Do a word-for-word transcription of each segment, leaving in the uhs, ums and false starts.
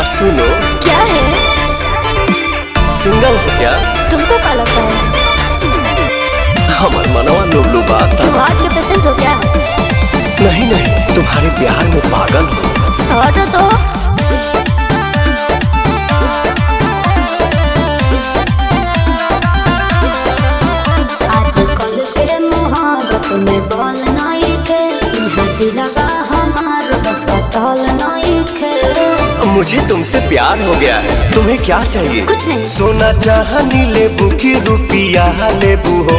सुनो। क्या है? सिंगल हो क्या? तुमको क्या लगता है? हमार मनवा लुबलु बात। तुम हार्ट के पेशेंट हो क्या? नहीं नहीं, तुम्हारे प्यार में पागल हो। हटो तो। आजकल के मोहब्बत में बल नहीं थे, यहाँ दिलवा हमार बसतल नहीं थे। मुझे तुमसे प्यार हो गया है, तुम्हें क्या चाहिए? कुछ नहीं। सोना चाहनी लेबू की रुपिया लेबू हो,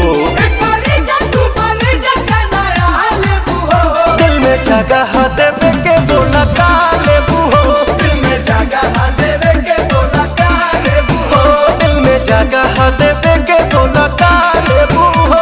दिल में जगह देवे के बोला का लेबू हो, दिल में जगह देवे के बोला का लेबू हो, दिल में जगह देवे के बोला का लेबू हो।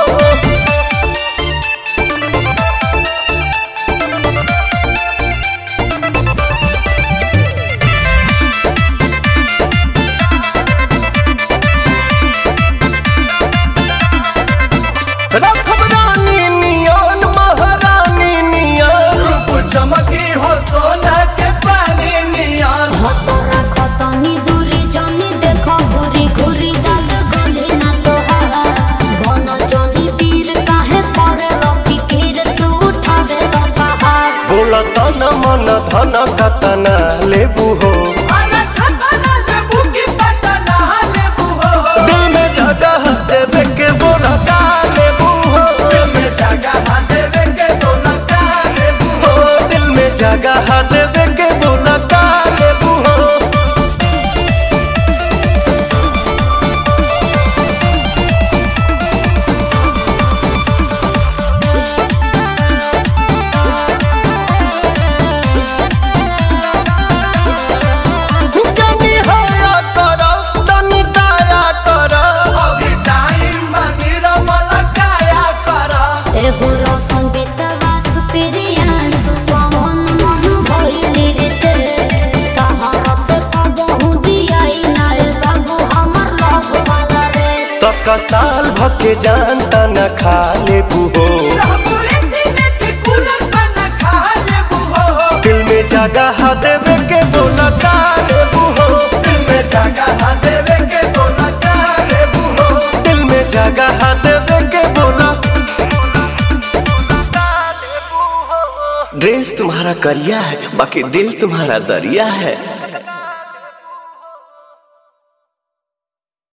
चमकी हो सोना के पानी नियन। हतरा खतनी दूरी जानी देखो घुरी घुरी दाग गले ना तोहार बन जानी तीर काहे पड़े लो फिकीर तू उठावे लो पहाड़। बोला तन मन धन कतना लेबू हो, लेबू की पटना लेबू हो, दिल में जगह देवे के बोला का लेबू हो, दिल में जगह देवे के बोला का लेबू हो, दिल में जगह देवे के बोला का लेबू हो। जानी हया करो तनी दया करो, अभी टाइम मंदिर मलकाया करा। ए हो रसन विश्वास प्रियान सुपवन मन भइली रे तहरा से कबहू दियाई नाल बाबू हमर लव वाला रे। तक साल भके जानता न खा लेबू हो, दिल में जगह देवे के बोला का लेबू हो, दिल में जगह देवे के बोला का लेबू हो, दिल में जगह देवे के बोला। ड्रेस तुम्हारा करिया है, बाकी दिल तुम्हारा दरिया है।